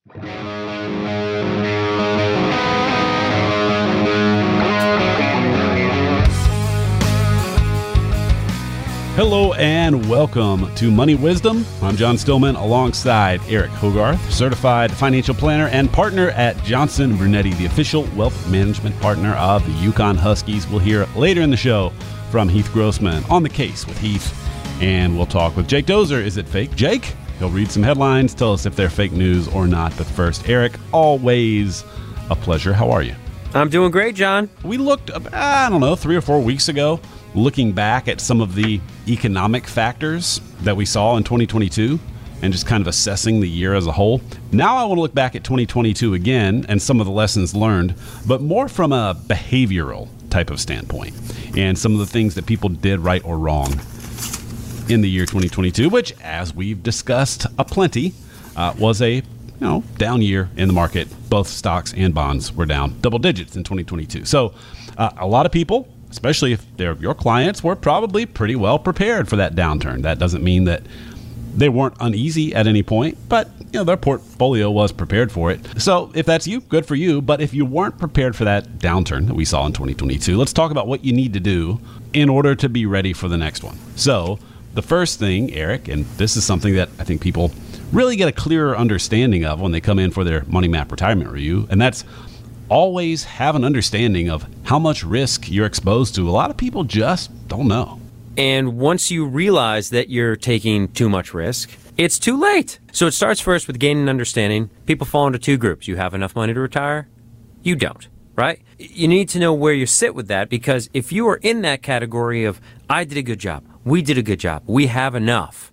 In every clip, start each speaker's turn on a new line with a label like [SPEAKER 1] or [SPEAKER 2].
[SPEAKER 1] Hello and welcome to Money Wisdom. I'm John Stillman alongside Eric Hogarth, certified financial planner and partner at Johnson Brunetti, the official wealth management partner of the Yukon Huskies. We'll hear later in the show from Heath Grossman on the case with Heath, and we'll talk with Jake Dozer. Is it fake, Jake? He'll read some headlines, tell us if they're fake news or not. But first, Eric, always a pleasure. How are you?
[SPEAKER 2] I'm doing great, John.
[SPEAKER 1] We looked, 3 or 4 weeks ago, looking back at some of the economic factors that we saw in 2022 and just kind of assessing the year as a whole. Now I want to look back at 2022 again and some of the lessons learned, but more from a behavioral type of standpoint and some of the things that people did right or wrong in the year 2022, which, as we've discussed aplenty, was a down year in the market. Both stocks and bonds were down double digits in 2022. So a lot of people, especially if they're your clients, were probably pretty well prepared for that downturn. That doesn't mean that they weren't uneasy at any point, but their portfolio was prepared for it. So if that's you, good for you. But if you weren't prepared for that downturn that we saw in 2022, let's talk about what you need to do in order to be ready for the next one. So the first thing, Eric, and this is something that I think people really get a clearer understanding of when they come in for their Money Map retirement review, and that's always have an understanding of how much risk you're exposed to. A lot of people just don't know.
[SPEAKER 2] And once you realize that you're taking too much risk, it's too late. So it starts first with gaining understanding. People fall into two groups. You have enough money to retire. You don't, right? You need to know where you sit with that, because if you are in that category of, I did a good job, we did a good job, we have enough,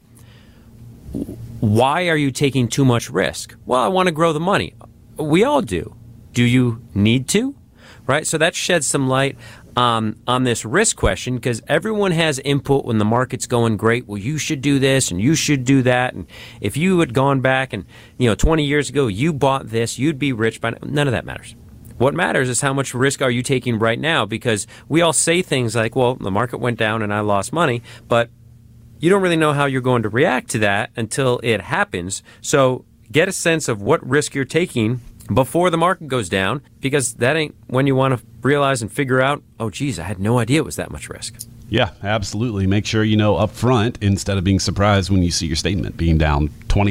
[SPEAKER 2] why are you taking too much risk? Well, I want to grow the money. We all do. Do you need to? Right? So that sheds some light on this risk question, because everyone has input when the market's going great. Well, you should do this and you should do that. And if you had gone back and 20 years ago, you bought this, you'd be rich by now. None of that matters. What matters is how much risk are you taking right now, because we all say things like, well, the market went down and I lost money, but you don't really know how you're going to react to that until it happens. So get a sense of what risk you're taking before the market goes down, because that ain't when you want to realize and figure out, oh, geez, I had no idea it was that much risk.
[SPEAKER 1] Yeah, absolutely. Make sure you know up front instead of being surprised when you see your statement being down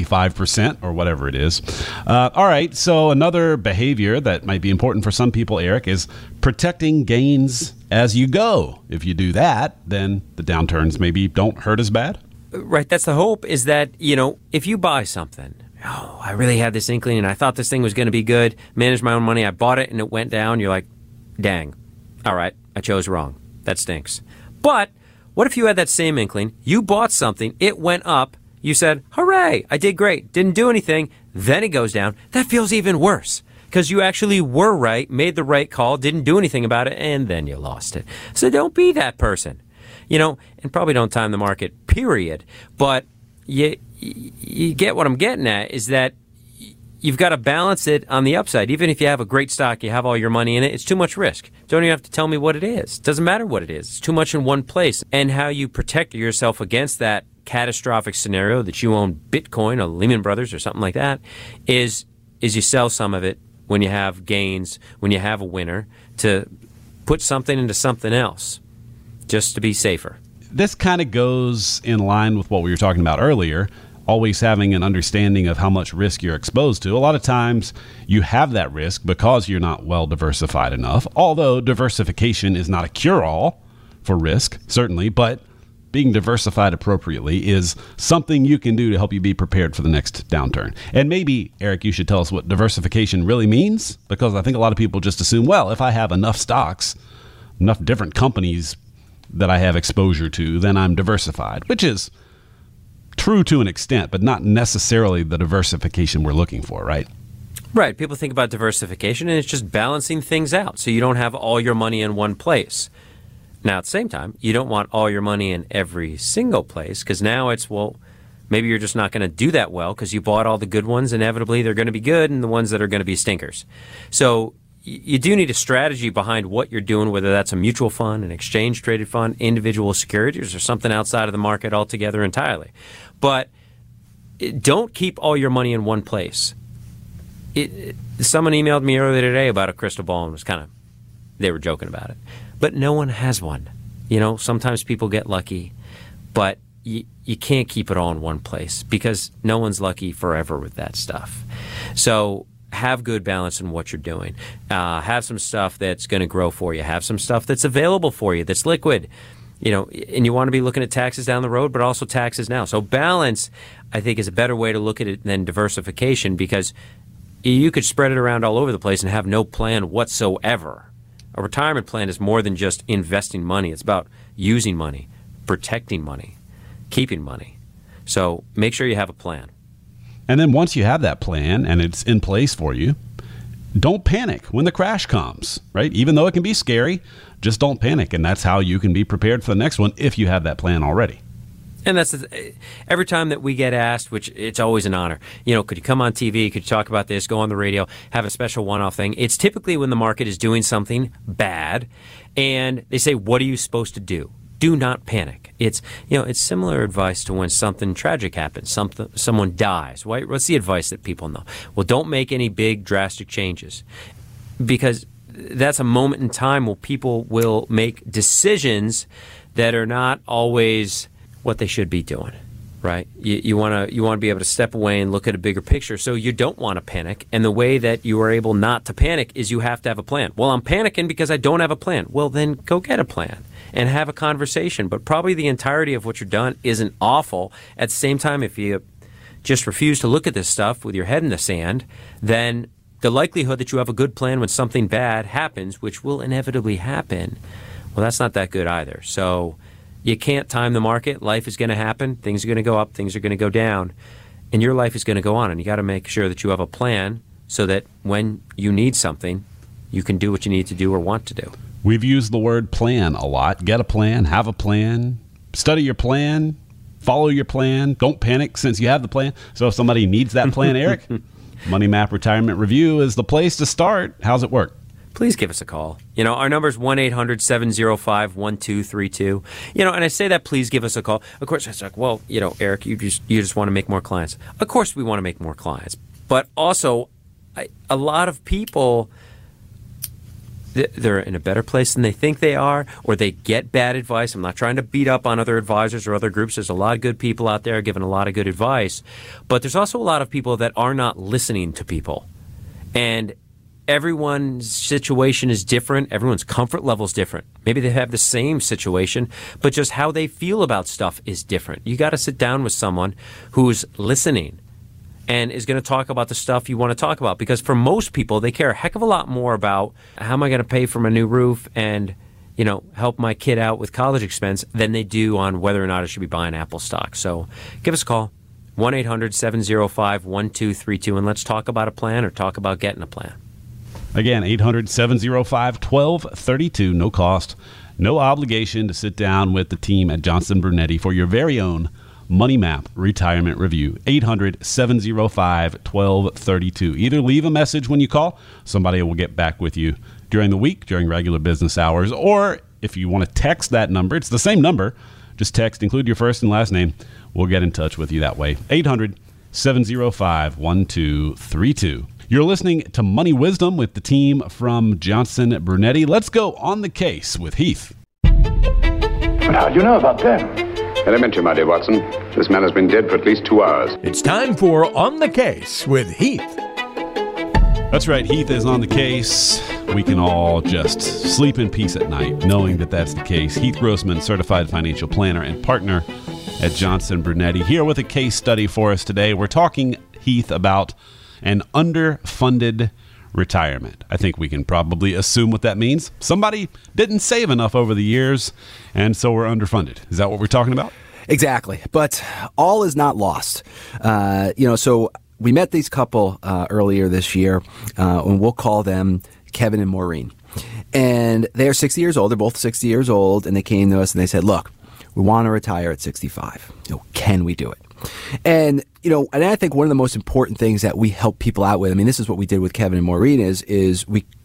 [SPEAKER 1] 25% or whatever it is. All right, so another behavior that might be important for some people, Eric, is protecting gains as you go. If you do that, then the downturns maybe don't hurt as bad.
[SPEAKER 2] Right, that's the hope, is that, if you buy something, oh, I really had this inkling and I thought this thing was going to be good, managed my own money, I bought it and it went down, you're like, dang, all right, I chose wrong. That stinks. But what if you had that same inkling, you bought something, it went up, you said, hooray, I did great, didn't do anything, then it goes down. That feels even worse, because you actually were right, made the right call, didn't do anything about it, and then you lost it. So don't be that person. And probably don't time the market, period. But you get what I'm getting at, is that you've got to balance it on the upside. Even if you have a great stock, you have all your money in it, it's too much risk. Don't even have to tell me what it is. It doesn't matter what it is. It's too much in one place. And how you protect yourself against that catastrophic scenario that you own Bitcoin or Lehman Brothers or something like that is you sell some of it when you have gains, when you have a winner, to put something into something else just to be safer.
[SPEAKER 1] This kind of goes in line with what we were talking about earlier, always having an understanding of how much risk you're exposed to. A lot of times you have that risk because you're not well diversified enough, although diversification is not a cure-all for risk, certainly, but being diversified appropriately is something you can do to help you be prepared for the next downturn. And maybe, Eric, you should tell us what diversification really means, because I think a lot of people just assume, well, if I have enough stocks, enough different companies that I have exposure to, then I'm diversified, which is true to an extent, but not necessarily the diversification we're looking for, right?
[SPEAKER 2] Right. People think about diversification, and it's just balancing things out so you don't have all your money in one place. Now, at the same time, you don't want all your money in every single place, because now it's, well, maybe you're just not going to do that well because you bought all the good ones. Inevitably, they're going to be good, and the ones that are going to be stinkers. So you do need a strategy behind what you're doing, whether that's a mutual fund, an exchange-traded fund, individual securities, or something outside of the market altogether entirely. But don't keep all your money in one place. Someone emailed me earlier today about a crystal ball and they were joking about it. But no one has one. Sometimes people get lucky, but you can't keep it all in one place because no one's lucky forever with that stuff. So have good balance in what you're doing. Have some stuff that's going to grow for you. Have some stuff that's available for you, that's liquid. And you want to be looking at taxes down the road, but also taxes now. So balance, I think, is a better way to look at it than diversification, because you could spread it around all over the place and have no plan whatsoever. A retirement plan is more than just investing money. It's about using money, protecting money, keeping money. So make sure you have a plan.
[SPEAKER 1] And then once you have that plan and it's in place for you, don't panic when the crash comes, right? Even though it can be scary, just don't panic. And that's how you can be prepared for the next one if you have that plan already.
[SPEAKER 2] And that's every time that we get asked, which it's always an honor, could you come on TV? Could you talk about this? Go on the radio, have a special one-off thing. It's typically when the market is doing something bad and they say, what are you supposed to do? Do not panic. It's similar advice to when something tragic happens, someone dies. What's the advice that people know? Well, don't make any big drastic changes, because that's a moment in time where people will make decisions that are not always what they should be doing, right? You want to be able to step away and look at a bigger picture, so you don't want to panic. And the way that you are able not to panic is you have to have a plan. Well, I'm panicking because I don't have a plan. Well, then go get a plan and have a conversation. But probably the entirety of what you're done isn't awful. At the same time, if you just refuse to look at this stuff with your head in the sand, then the likelihood that you have a good plan when something bad happens, which will inevitably happen, well, that's not that good either. So you can't time the market. Life is going to happen. Things are going to go up. Things are going to go down. And your life is going to go on. And you got to make sure that you have a plan so that when you need something, you can do what you need to do or want to do.
[SPEAKER 1] We've used the word plan a lot. Get a plan, have a plan, study your plan, follow your plan. Don't panic since you have the plan. So if somebody needs that plan, Eric, Money Map Retirement Review is the place to start. How's it work?
[SPEAKER 2] Please give us a call. Our number is 1-800-705-1232. And I say that, please give us a call. Of course, it's like, well, Eric, you just want to make more clients. Of course we want to make more clients. But also, a lot of people, they're in a better place than they think they are, or they get bad advice. I'm not trying to beat up on other advisors or other groups. There's a lot of good people out there giving a lot of good advice. But there's also a lot of people that are not listening to people. And everyone's situation is different. Everyone's comfort level is different. Maybe they have the same situation, but just how they feel about stuff is different. You got to sit down with someone who's listening and is going to talk about the stuff you want to talk about. Because for most people, they care a heck of a lot more about how am I going to pay for my new roof and, help my kid out with college expense than they do on whether or not I should be buying Apple stock. So give us a call, 1-800-705-1232, and let's talk about a plan or talk about getting a plan.
[SPEAKER 1] Again, 800-705-1232. No cost, no obligation to sit down with the team at Johnson Brunetti for your very own Money Map Retirement Review. 800-705-1232. Either leave a message when you call. Somebody will get back with you during the week, during regular business hours. Or if you want to text that number, it's the same number. Just text, include your first and last name. We'll get in touch with you that way. 800-705-1232. You're listening to Money Wisdom with the team from Johnson Brunetti. Let's go on the case with Heath.
[SPEAKER 3] But how'd you know about them?
[SPEAKER 4] Elementary, my dear Watson. This man has been dead for at least 2 hours.
[SPEAKER 5] It's time for On the Case with Heath.
[SPEAKER 1] That's right. Heath is on the case. We can all just sleep in peace at night knowing that that's the case. Heath Grossman, certified financial planner and partner at Johnson Brunetti, here with a case study for us today. We're talking, Heath, about an underfunded retirement. I think we can probably assume what that means. Somebody didn't save enough over the years, and so we're underfunded. Is that what we're talking about?
[SPEAKER 6] Exactly. But all is not lost. So we met these couple earlier this year, and we'll call them Kevin and Maureen. And they are 60 years old. They're both 60 years old, and they came to us and they said, look, we want to retire at 65. Can we do it? And, and I think one of the most important things that we help people out with, this is what we did with Kevin and Maureen, is we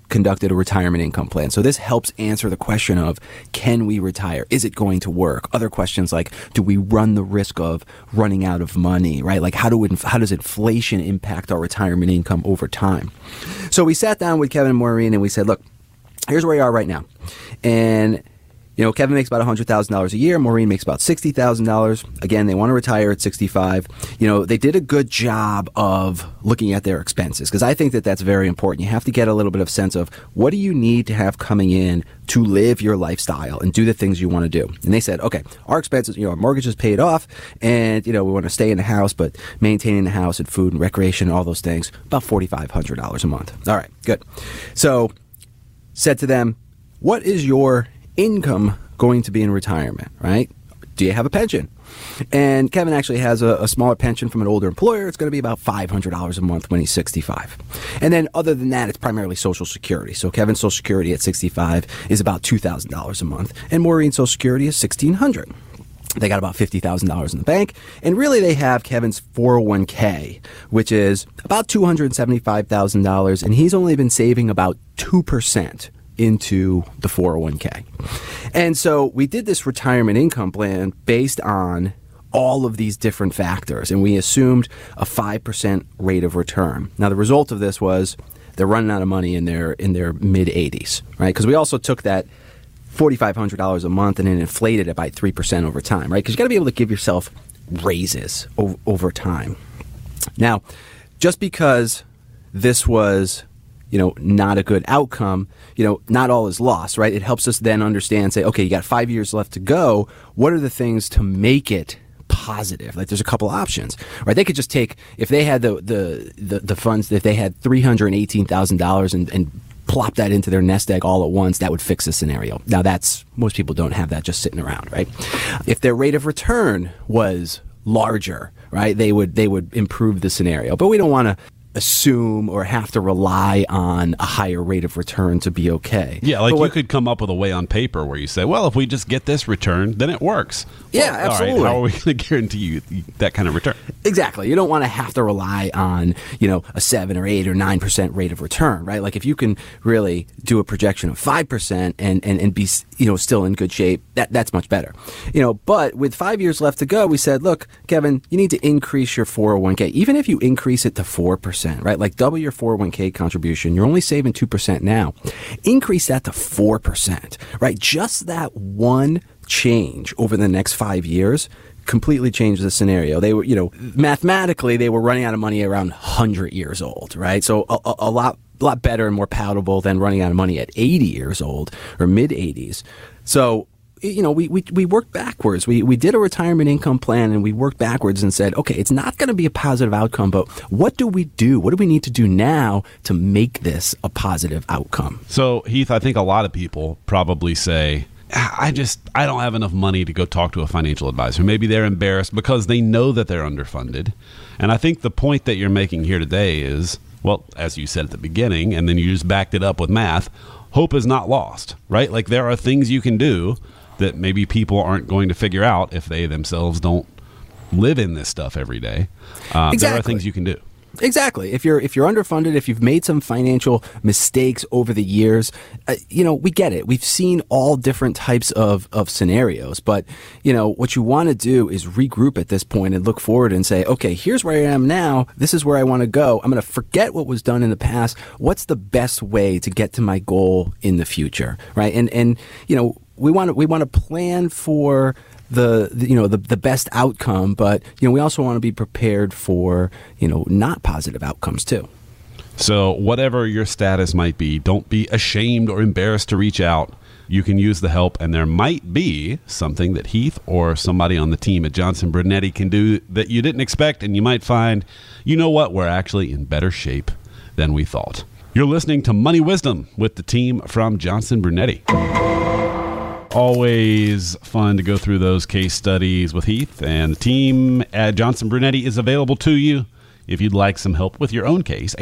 [SPEAKER 6] conducted a retirement income plan. So this helps answer the question of, can we retire? Is it going to work? Other questions like, do we run the risk of running out of money, right? Like, how does inflation impact our retirement income over time? So we sat down with Kevin and Maureen and we said, look, here's where we are right now. And Kevin makes about $100,000 a year. Maureen makes about $60,000. Again, they want to retire at 65. They did a good job of looking at their expenses, because I think that that's very important. You have to get a little bit of sense of, what do you need to have coming in to live your lifestyle and do the things you want to do? And they said, okay, our expenses, our mortgage is paid off, and, we want to stay in the house, but maintaining the house and food and recreation, all those things, about $4,500 a month. All right, good. So said to them, what is your income going to be in retirement, right? Do you have a pension? And Kevin actually has a smaller pension from an older employer. It's going to be about $500 a month when he's 65. And then other than that, it's primarily Social Security. So Kevin's Social Security at 65 is about $2,000 a month, and Maureen's Social Security is $1,600. They got about $50,000 in the bank, and really they have Kevin's 401k, which is about $275,000, and he's only been saving about 2% into the 401k. And so we did this retirement income plan based on all of these different factors, and we assumed a 5% rate of return. Now, the result of this was they're running out of money in their mid-80s, right? Because we also took that $4,500 a month and then inflated it by 3% over time, right? Because you got to be able to give yourself raises over time. Now, just because this was not a good outcome, not all is lost, right? It helps us then understand, say, okay, you got 5 years left to go. What are the things to make it positive? Like, there's a couple options, right? They could just take, if they had the funds, if they had $318,000 and plop that into their nest egg all at once, that would fix the scenario. Now, most people don't have that just sitting around, right? If their rate of return was larger, right, they would improve the scenario. But we don't want to assume or have to rely on a higher rate of return to be okay.
[SPEAKER 1] Yeah, like you could come up with a way on paper where you say, well, if we just get this return, then it works.
[SPEAKER 6] Yeah,
[SPEAKER 1] well,
[SPEAKER 6] absolutely.
[SPEAKER 1] All right, how are we going to guarantee you that kind of return?
[SPEAKER 6] Exactly. You don't want to have to rely on, a 7 or 8 or 9% rate of return, right? Like, if you can really do a projection of 5% and be, still in good shape, that's much better. But with 5 years left to go, we said, look, Kevin, you need to increase your 401k. Even if you increase it to 4%, right? Like, double your 401k contribution. You're only saving 2% now. Increase that to 4%, right? Just that one change over the next 5 years completely changed the scenario. They were, mathematically, they were running out of money around 100 years old, right? So a lot better and more palatable than running out of money at 80 years old or mid 80s. So, we worked backwards. We did a retirement income plan, and we worked backwards and said, okay, it's not going to be a positive outcome, but what do we do? What do we need to do now to make this a positive outcome?
[SPEAKER 1] So, Heath, I think a lot of people probably say, I don't have enough money to go talk to a financial advisor. Maybe they're embarrassed because they know that they're underfunded. And I think the point that you're making here today is, well, as you said at the beginning, and then you just backed it up with math, hope is not lost, right? Like, there are things you can do that maybe people aren't going to figure out if they themselves don't live in this stuff every day.
[SPEAKER 6] Exactly.
[SPEAKER 1] There are things you can do.
[SPEAKER 6] Exactly. If you're underfunded, if you've made some financial mistakes over the years, we get it. We've seen all different types of scenarios, but what you want to do is regroup at this point and look forward and say, okay, here's where I am now. This is where I want to go. I'm going to forget what was done in the past. What's the best way to get to my goal in the future, right? And we want to plan for the best outcome, but we also want to be prepared for not positive outcomes too.
[SPEAKER 1] So whatever your status might be, don't be ashamed or embarrassed to reach out. You can use the help, and there might be something that Heath or somebody on the team at Johnson Brunetti can do that you didn't expect, and you might find, we're actually in better shape than we thought. You're listening to Money Wisdom with the team from Johnson Brunetti. Always fun to go through those case studies with Heath, and the team at Johnson Brunetti is available to you if you'd like some help with your own case.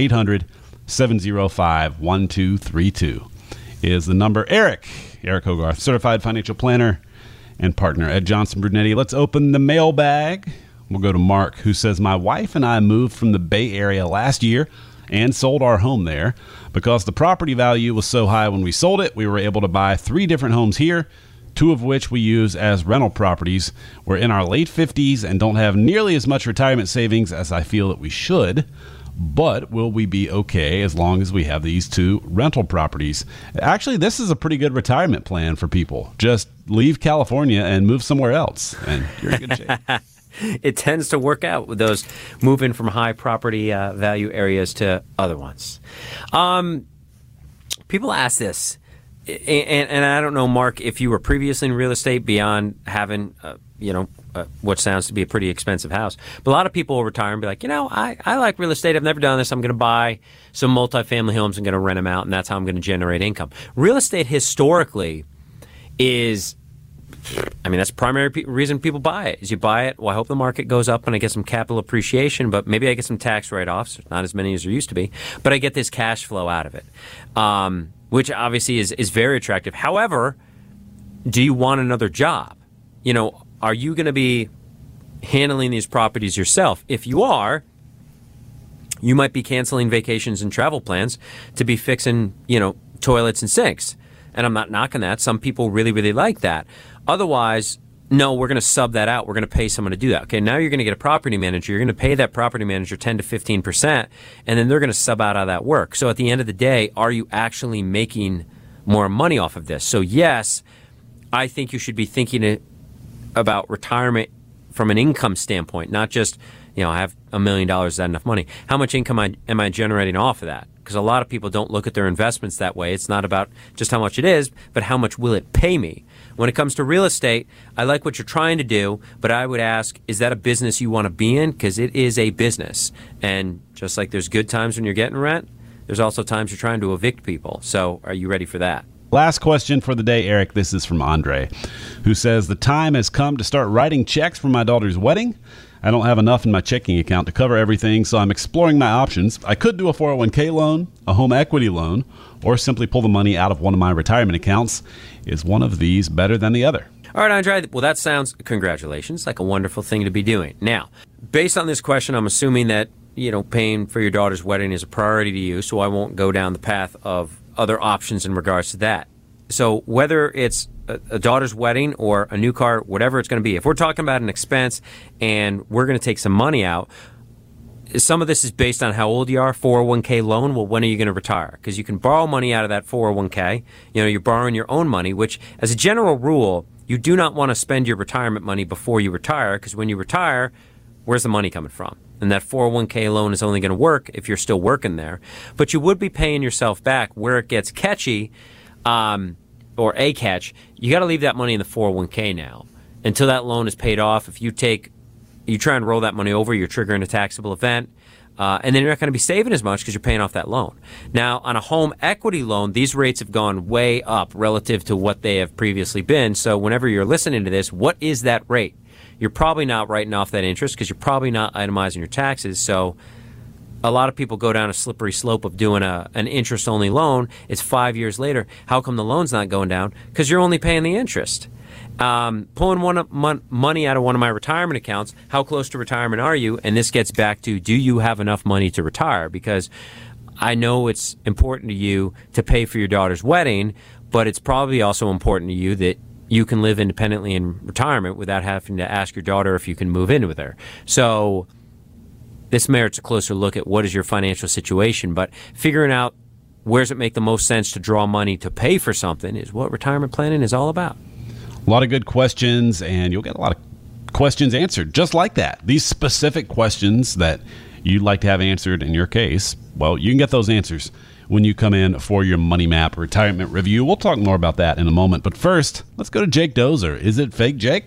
[SPEAKER 1] 800-705-1232 is the number. Eric Hogarth, certified financial planner and partner at Johnson Brunetti. Let's open the mailbag. We'll go to Mark, who says, my wife and I moved from the Bay Area last year and sold our home there. Because the property value was so high when we sold it, we were able to buy 3 different homes here, 2 of which we use as rental properties. We're in our late 50s and don't have nearly as much retirement savings as I feel that we should. But will we be okay as long as we have these 2 rental properties? Actually, this is a pretty good retirement plan for people. Just leave California and move somewhere else, and you're in good shape.
[SPEAKER 2] It tends to work out with those moving from high property value areas to other ones. People ask this, and I don't know, Mark, if you were previously in real estate beyond having, what sounds to be a pretty expensive house. But a lot of people will retire and be like, I like real estate. I've never done this. I'm going to buy some multifamily homes and going to rent them out, and that's how I'm going to generate income. Real estate historically is... that's the primary reason people buy it. Is you buy it, well, I hope the market goes up and I get some capital appreciation, but maybe I get some tax write-offs, not as many as there used to be, but I get this cash flow out of it, which obviously is very attractive. However, do you want another job? Are you going to be handling these properties yourself? If you are, you might be canceling vacations and travel plans to be fixing, toilets and sinks. And I'm not knocking that. Some people really, really like that. Otherwise, no, we're going to sub that out. We're going to pay someone to do that. Okay, now you're going to get a property manager. You're going to pay that property manager 10 to 15%, and then they're going to sub out of that work. So at the end of the day, are you actually making more money off of this? So yes, I think you should be thinking about retirement from an income standpoint, not just, I have $1 million, is that enough money? How much income am I generating off of that? Because a lot of people don't look at their investments that way. It's not about just how much it is, but how much will it pay me? When it comes to real estate, I like what you're trying to do, but I would ask, is that a business you want to be in? Because it is a business. And just like there's good times when you're getting rent, there's also times you're trying to evict people. So are you ready for that?
[SPEAKER 1] Last question for the day, Eric. This is from Andre, who says, the time has come to start writing checks for my daughter's wedding. I don't have enough in my checking account to cover everything, so I'm exploring my options. I could do a 401k loan, a home equity loan, or simply pull the money out of one of my retirement accounts. Is one of these better than the other?
[SPEAKER 2] All right, Andre. Well, that sounds, congratulations, like a wonderful thing to be doing. Now, based on this question, I'm assuming that, paying for your daughter's wedding is a priority to you, so I won't go down the path of other options in regards to that. So whether it's a daughter's wedding or a new car, whatever it's going to be, if we're talking about an expense and we're going to take some money out, some of this is based on how old you are. 401k loan, well, when are you going to retire? Because you can borrow money out of that 401k. You're borrowing your own money, which as a general rule, you do not want to spend your retirement money before you retire, because when you retire, where's the money coming from? And that 401k loan is only going to work if you're still working there. But you would be paying yourself back. Where it gets catchy, or a catch, you got to leave that money in the 401k now until that loan is paid off. If you try and roll that money over, you're triggering a taxable event, and then you're not going to be saving as much because you're paying off that loan. Now, on a home equity loan, these rates have gone way up relative to what they have previously been. So whenever you're listening to this, what is that rate? You're probably not writing off that interest because you're probably not itemizing your taxes. So a lot of people go down a slippery slope of doing an interest-only loan. It's 5 years later. How come the loan's not going down? Because you're only paying the interest. Pulling money out of one of my retirement accounts, how close to retirement are you? And this gets back to, do you have enough money to retire? Because I know it's important to you to pay for your daughter's wedding, but it's probably also important to you that you can live independently in retirement without having to ask your daughter if you can move in with her. So this merits a closer look at what is your financial situation, but figuring out where does it make the most sense to draw money to pay for something is what retirement planning is all about.
[SPEAKER 1] A lot of good questions, and you'll get a lot of questions answered just like that. These specific questions that you'd like to have answered in your case, well, you can get those answers when you come in for your Money Map retirement review. We'll talk more about that in a moment. But first, let's go to Jake Dozer. Is it fake, Jake?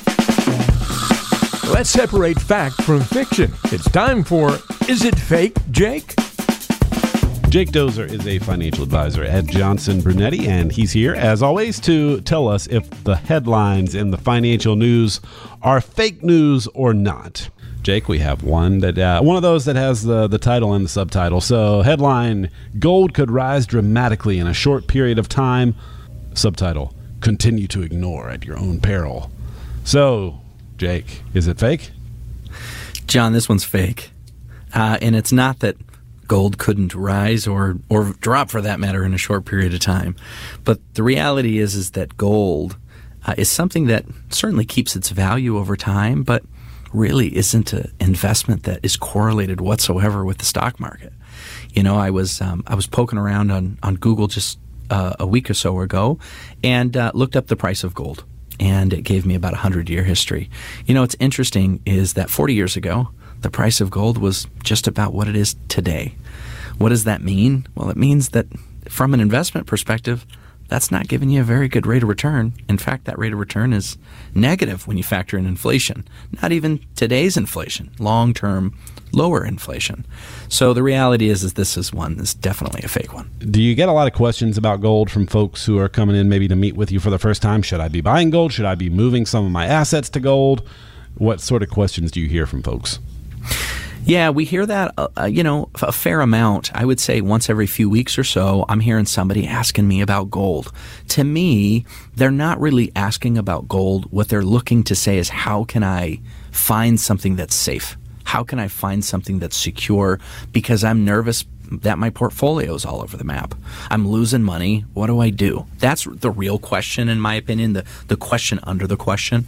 [SPEAKER 5] Let's separate fact from fiction. It's time for Is It Fake, Jake?
[SPEAKER 1] Jake Dozer is a financial advisor at Johnson Brunetti, and he's here, as always, to tell us if the headlines in the financial news are fake news or not. Jake, we have one of those that has the title and the subtitle. So, headline, gold could rise dramatically in a short period of time. Subtitle, continue to ignore at your own peril. So, Jake, is it fake?
[SPEAKER 6] John, this one's fake. And it's not that
[SPEAKER 7] gold couldn't rise or drop for that matter in a short period of time. But the reality is that gold is something that certainly keeps its value over time, but really isn't an investment that is correlated whatsoever with the stock market. You know, I was poking around on Google just a week or so ago and looked up the price of gold, and it gave me about a 100-year history. You know, what's interesting is that 40 years ago, the price of gold was just about what it is today. What does that mean? Well, it means that from an investment perspective, that's not giving you a very good rate of return. In fact, that rate of return is negative when you factor in inflation. Not even today's inflation, long-term lower inflation. So the reality is this is one that's definitely a fake one.
[SPEAKER 1] Do you get a lot of questions about gold from folks who are coming in maybe to meet with you for the first time? Should I be buying gold? Should I be moving some of my assets to gold? What sort of questions do you hear from folks?
[SPEAKER 7] Yeah, we hear that, a fair amount. I would say once every few weeks or so, I'm hearing somebody asking me about gold. To me, they're not really asking about gold. What they're looking to say is, how can I find something that's safe? How can I find something that's secure? Because I'm nervous that my portfolio is all over the map. I'm losing money. What do I do? That's the real question, in my opinion, the question under the question.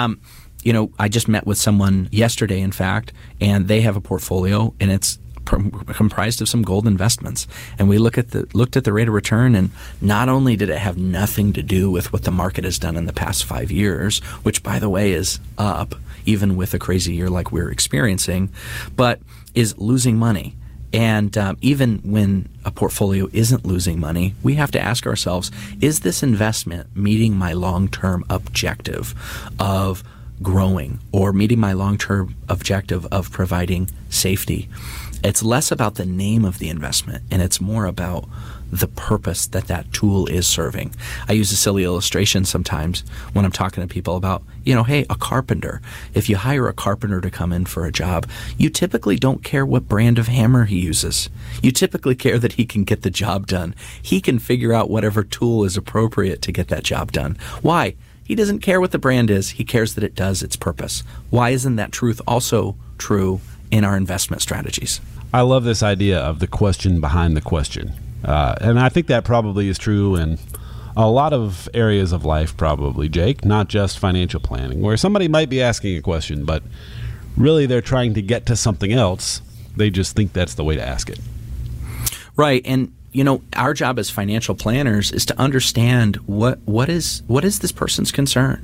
[SPEAKER 7] I just met with someone yesterday, in fact, and they have a portfolio, and it's comprised of some gold investments. And we looked at the rate of return, and not only did it have nothing to do with what the market has done in the past 5 years, which, by the way, is up, even with a crazy year like we're experiencing, but is losing money. And even when a portfolio isn't losing money, we have to ask ourselves, is this investment meeting my long-term objective of growing, or meeting my long-term objective of providing safety? It's less about the name of the investment, and it's more about the purpose that tool is serving. I use a silly illustration sometimes when I'm talking to people about, hey, a carpenter. If you hire a carpenter to come in for a job, you typically don't care what brand of hammer he uses. You typically care that he can get the job done. He can figure out whatever tool is appropriate to get that job done. Why? He doesn't care what the brand is. He cares that it does its purpose. Why isn't that truth also true in our investment strategies?
[SPEAKER 1] I love this idea of the question behind the question. And I think that probably is true in a lot of areas of life, probably, Jake, not just financial planning, where somebody might be asking a question, but really they're trying to get to something else. They just think that's the way to ask it.
[SPEAKER 7] Right. And our job as financial planners is to understand what is this person's concern.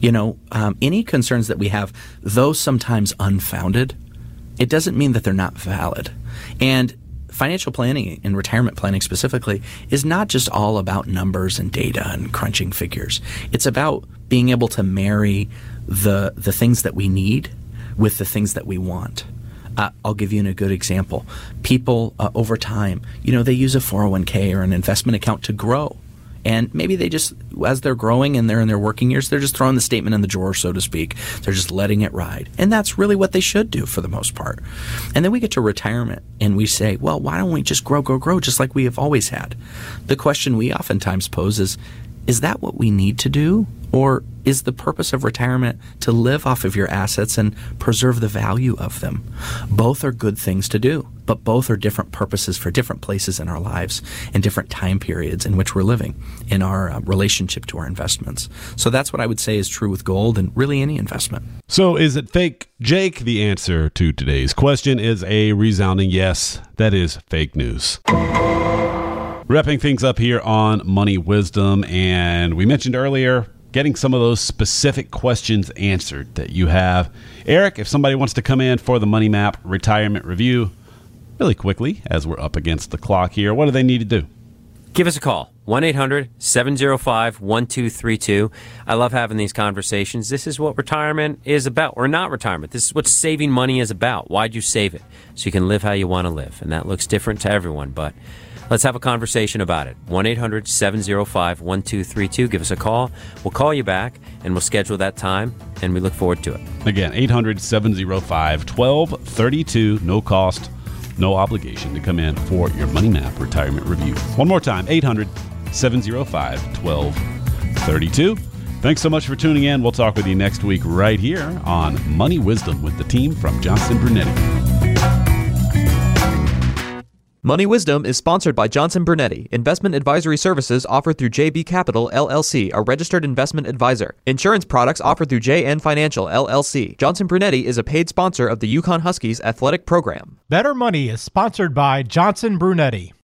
[SPEAKER 7] Any concerns that we have, though sometimes unfounded, it doesn't mean that they're not valid. And financial planning and retirement planning specifically is not just all about numbers and data and crunching figures. It's about being able to marry the things that we need with the things that we want. I'll give you a good example. People over time, they use a 401k or an investment account to grow. And maybe they just, as they're growing and they're in their working years, they're just throwing the statement in the drawer, so to speak. They're just letting it ride. And that's really what they should do for the most part. And then we get to retirement and we say, well, why don't we just grow, just like we have always had? The question we oftentimes pose is that what we need to do? Or is the purpose of retirement to live off of your assets and preserve the value of them? Both are good things to do, but both are different purposes for different places in our lives and different time periods in which we're living in our relationship to our investments. So that's what I would say is true with gold and really any investment.
[SPEAKER 1] So is it fake? Jake, the answer to today's question is a resounding yes. That is fake news. Wrapping things up here on Money Wisdom, and we mentioned earlier getting some of those specific questions answered that you have. Eric, if somebody wants to come in for the Money Map Retirement Review, really quickly, as we're up against the clock here, what do they need to do?
[SPEAKER 2] Give us a call, 1-800-705-1232. I love having these conversations. This is what retirement is about, or not retirement. This is what saving money is about. Why'd you save it? So you can live how you want to live, and that looks different to everyone, but let's have a conversation about it. 1-800-705-1232. Give us a call. We'll call you back, and we'll schedule that time, and we look forward to it.
[SPEAKER 1] Again, 800-705-1232. No cost, no obligation to come in for your Money Map Retirement Review. One more time, 800-705-1232. Thanks so much for tuning in. We'll talk with you next week right here on Money Wisdom with the team from Johnson Brunetti.
[SPEAKER 8] Money Wisdom is sponsored by Johnson Brunetti. Investment advisory services offered through JB Capital, LLC, a registered investment advisor. Insurance products offered through JN Financial, LLC. Johnson Brunetti is a paid sponsor of the Yukon Huskies athletic program.
[SPEAKER 9] Better Money is sponsored by Johnson Brunetti.